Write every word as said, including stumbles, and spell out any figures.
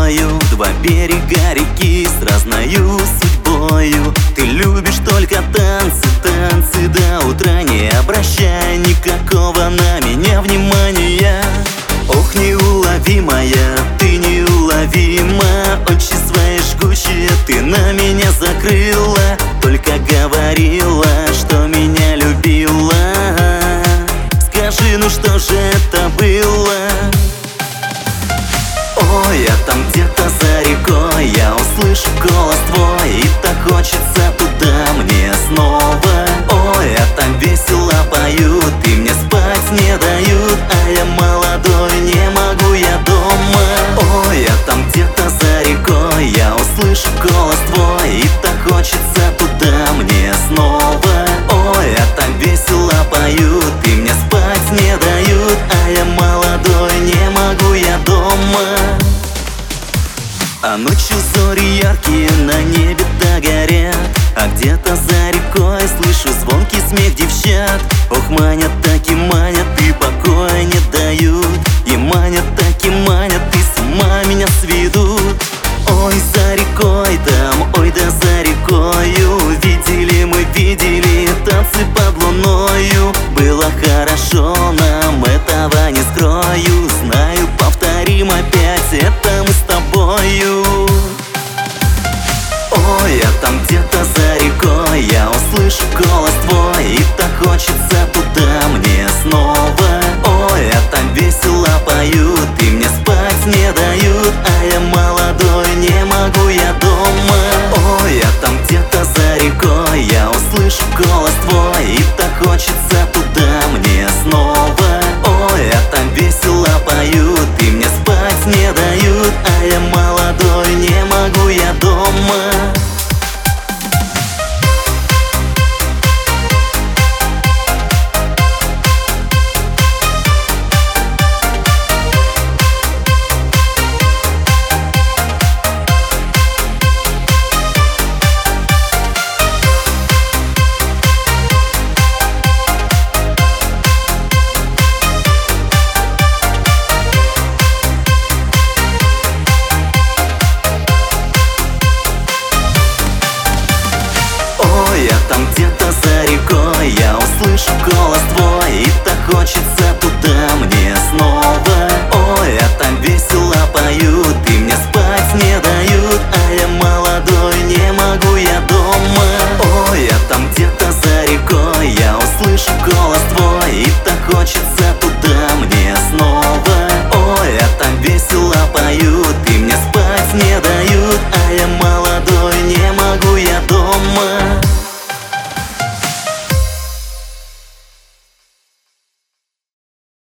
тобою два берега реки с разною судьбою. Ты любишь только танцы, танцы до утра, не обращая никакого на меня внимания. Ох, неуловимая, ты неуловима, очи свои жгучие ты на меня закрыла. Только говорила, что меня любила. Скажи, ну что же это было? Ой, а там где-то за рекой я услышу голос твой, и так хочется туда мне снова. Ой, а там весело поют, и мне спать не дают, а я молодой, не могу я дома. Ой, а там где-то за рекой я услышу голос твой, и так хочется туда мне снова. Ой, а там весело поют, и мне спать не дают, а я молодой, не могу я дома. А ночью зори яркие на небе догорят, а где-то за рекой слышу звонкий смех девчат. Ох, манят